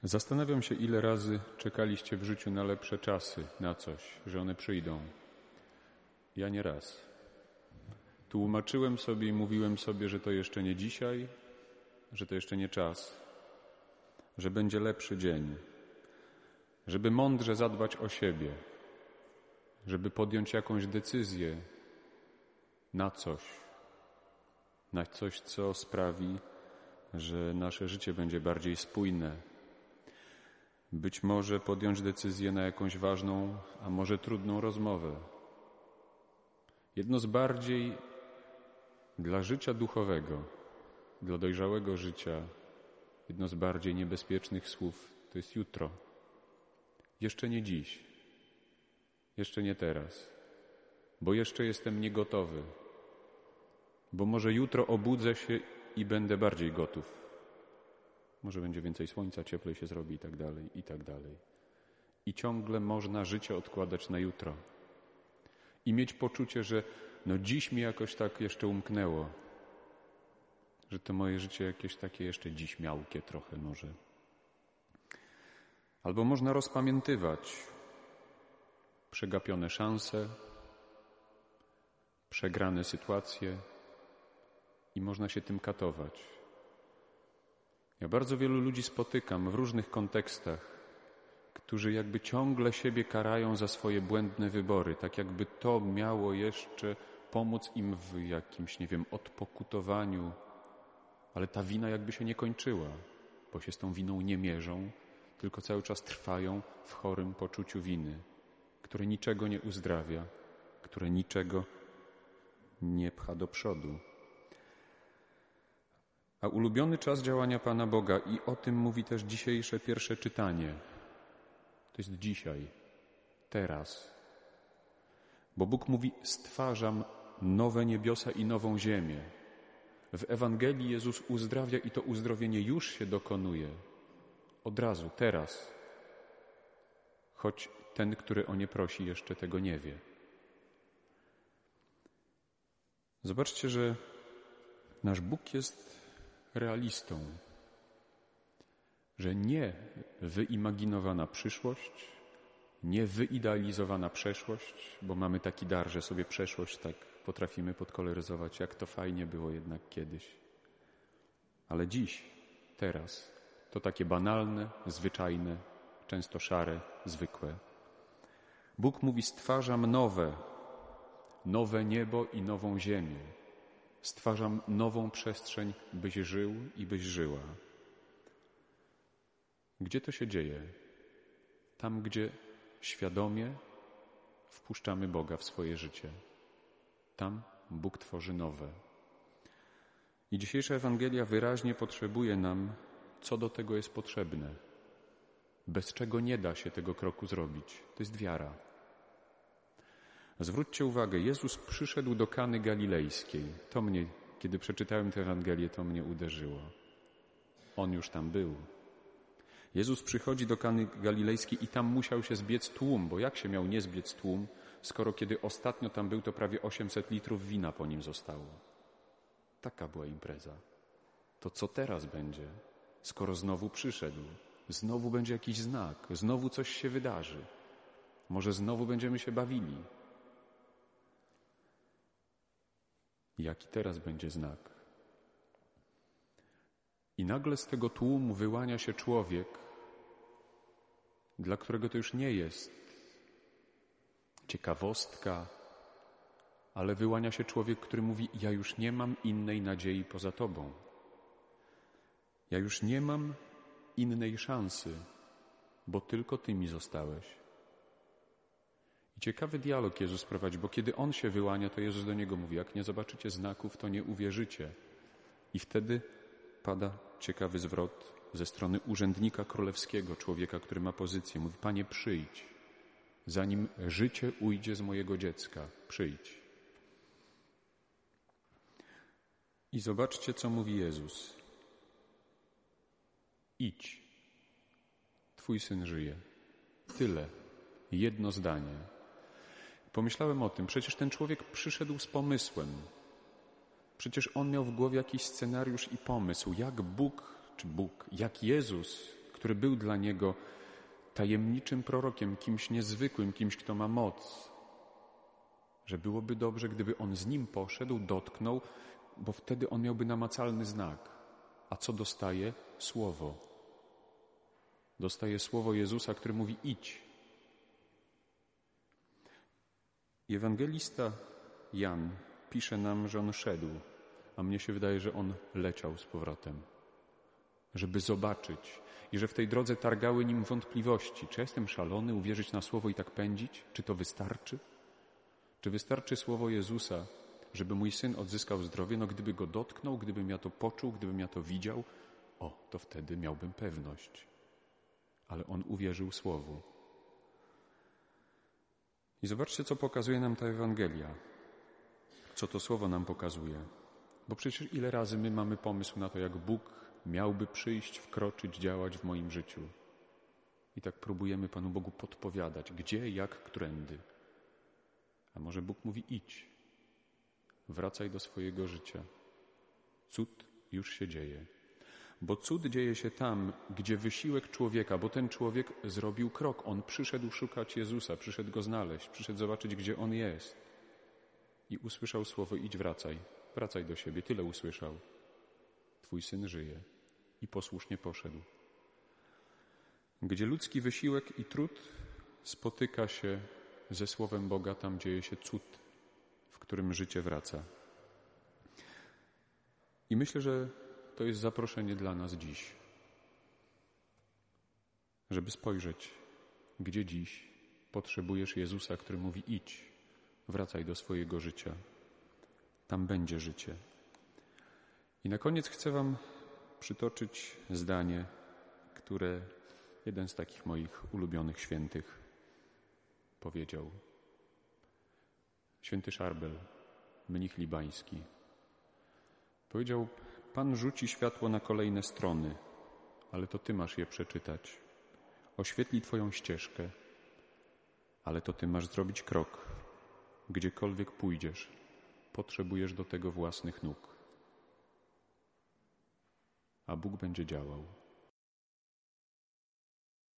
Zastanawiam się, ile razy czekaliście w życiu na lepsze czasy, na coś, że one przyjdą. Ja nie raz. Tłumaczyłem sobie i mówiłem sobie, że to jeszcze nie dzisiaj, że to jeszcze nie czas, że będzie lepszy dzień, żeby mądrze zadbać o siebie, żeby podjąć jakąś decyzję na coś, co sprawi, że nasze życie będzie bardziej spójne. Być może podjąć decyzję na jakąś ważną, a może trudną rozmowę. Jedno z bardziej dla życia duchowego, dla dojrzałego życia, jedno z bardziej niebezpiecznych słów to jest jutro. Jeszcze nie dziś, jeszcze nie teraz, bo jeszcze jestem niegotowy, bo może jutro obudzę się i będę bardziej gotów. Może będzie więcej słońca, cieplej się zrobi i tak dalej, i tak dalej. I ciągle można życie odkładać na jutro. I mieć poczucie, że dziś mi jakoś tak jeszcze umknęło, że to moje życie jakieś takie jeszcze dziś miałkie trochę może. Albo można rozpamiętywać przegapione szanse, przegrane sytuacje i można się tym katować. Ja bardzo wielu ludzi spotykam w różnych kontekstach, którzy jakby ciągle siebie karają za swoje błędne wybory, tak jakby to miało jeszcze pomóc im w jakimś, odpokutowaniu, ale ta wina jakby się nie kończyła, bo się z tą winą nie mierzą, tylko cały czas trwają w chorym poczuciu winy, które niczego nie uzdrawia, które niczego nie pcha do przodu. A ulubiony czas działania Pana Boga, i o tym mówi też dzisiejsze pierwsze czytanie, to jest dzisiaj, teraz. Bo Bóg mówi, stwarzam nowe niebiosa i nową ziemię. W Ewangelii Jezus uzdrawia i to uzdrowienie już się dokonuje. Od razu, teraz. Choć ten, który o nie prosi, jeszcze tego nie wie. Zobaczcie, że nasz Bóg jest realistą, że nie wyimaginowana przyszłość, nie wyidealizowana przeszłość, bo mamy taki dar, że sobie przeszłość tak potrafimy podkoloryzować, jak to fajnie było jednak kiedyś. Ale dziś, teraz, to takie banalne, zwyczajne, często szare, zwykłe. Bóg mówi, stwarzam nowe niebo i nową ziemię. Stwarzam nową przestrzeń, byś żył i byś żyła. Gdzie to się dzieje? Tam, gdzie świadomie wpuszczamy Boga w swoje życie. Tam Bóg tworzy nowe. I dzisiejsza Ewangelia wyraźnie potrzebuje nam, co do tego jest potrzebne. Bez czego nie da się tego kroku zrobić. To jest wiara. Zwróćcie uwagę, Jezus przyszedł do Kany Galilejskiej. Kiedy przeczytałem tę Ewangelię, to mnie uderzyło. On już tam był. Jezus przychodzi do Kany Galilejskiej i tam musiał się zbiec tłum, bo jak się miał nie zbiec tłum, skoro kiedy ostatnio tam był, to prawie 800 litrów wina po nim zostało. Taka była impreza. To co teraz będzie, skoro znowu przyszedł? Znowu będzie jakiś znak, znowu coś się wydarzy. Może znowu będziemy się bawili. Jaki teraz będzie znak? I nagle z tego tłumu wyłania się człowiek, dla którego to już nie jest ciekawostka, ale wyłania się człowiek, który mówi, ja już nie mam innej nadziei poza Tobą. Ja już nie mam innej szansy, bo tylko Ty mi zostałeś. I ciekawy dialog Jezus prowadzi, bo kiedy On się wyłania, to Jezus do Niego mówi, jak nie zobaczycie znaków, to nie uwierzycie. I wtedy pada ciekawy zwrot ze strony urzędnika królewskiego, człowieka, który ma pozycję. Mówi, Panie, przyjdź, zanim życie ujdzie z mojego dziecka. Przyjdź. I zobaczcie, co mówi Jezus. Idź. Twój syn żyje. Tyle. Jedno zdanie. Pomyślałem o tym, przecież ten człowiek przyszedł z pomysłem. Przecież on miał w głowie jakiś scenariusz i pomysł, jak jak Jezus, który był dla niego tajemniczym prorokiem, kimś niezwykłym, kimś, kto ma moc. Że byłoby dobrze, gdyby on z nim poszedł, dotknął, bo wtedy on miałby namacalny znak. A co dostaje? Słowo. Dostaje słowo Jezusa, który mówi: idź. I ewangelista Jan pisze nam, że on szedł, a mnie się wydaje, że on leciał z powrotem, żeby zobaczyć i że w tej drodze targały nim wątpliwości. Czy jestem szalony, uwierzyć na słowo i tak pędzić? Czy to wystarczy? Czy wystarczy słowo Jezusa, żeby mój syn odzyskał zdrowie? No gdyby go dotknął, gdybym ja to poczuł, gdybym ja to widział, to wtedy miałbym pewność. Ale on uwierzył słowu. I zobaczcie, co pokazuje nam ta Ewangelia. Co to słowo nam pokazuje. Bo przecież ile razy my mamy pomysł na to, jak Bóg miałby przyjść, wkroczyć, działać w moim życiu. I tak próbujemy Panu Bogu podpowiadać, gdzie, jak, którędy. A może Bóg mówi: idź, wracaj do swojego życia. Cud już się dzieje. Bo cud dzieje się tam, gdzie wysiłek człowieka, bo ten człowiek zrobił krok. On przyszedł szukać Jezusa, przyszedł Go znaleźć, przyszedł zobaczyć, gdzie On jest. I usłyszał słowo: idź, wracaj, wracaj do siebie. Tyle usłyszał. Twój syn żyje. I posłusznie poszedł. Gdzie ludzki wysiłek i trud spotyka się ze słowem Boga, tam dzieje się cud, w którym życie wraca. I myślę, że to jest zaproszenie dla nas dziś, żeby spojrzeć, gdzie dziś potrzebujesz Jezusa, który mówi: idź, wracaj do swojego życia. Tam będzie życie. I na koniec chcę wam przytoczyć zdanie, które jeden z takich moich ulubionych świętych powiedział. Święty Szarbel, mnich libański. Powiedział: Pan rzuci światło na kolejne strony, ale to ty masz je przeczytać. Oświetli twoją ścieżkę, ale to ty masz zrobić krok. Gdziekolwiek pójdziesz, potrzebujesz do tego własnych nóg. A Bóg będzie działał.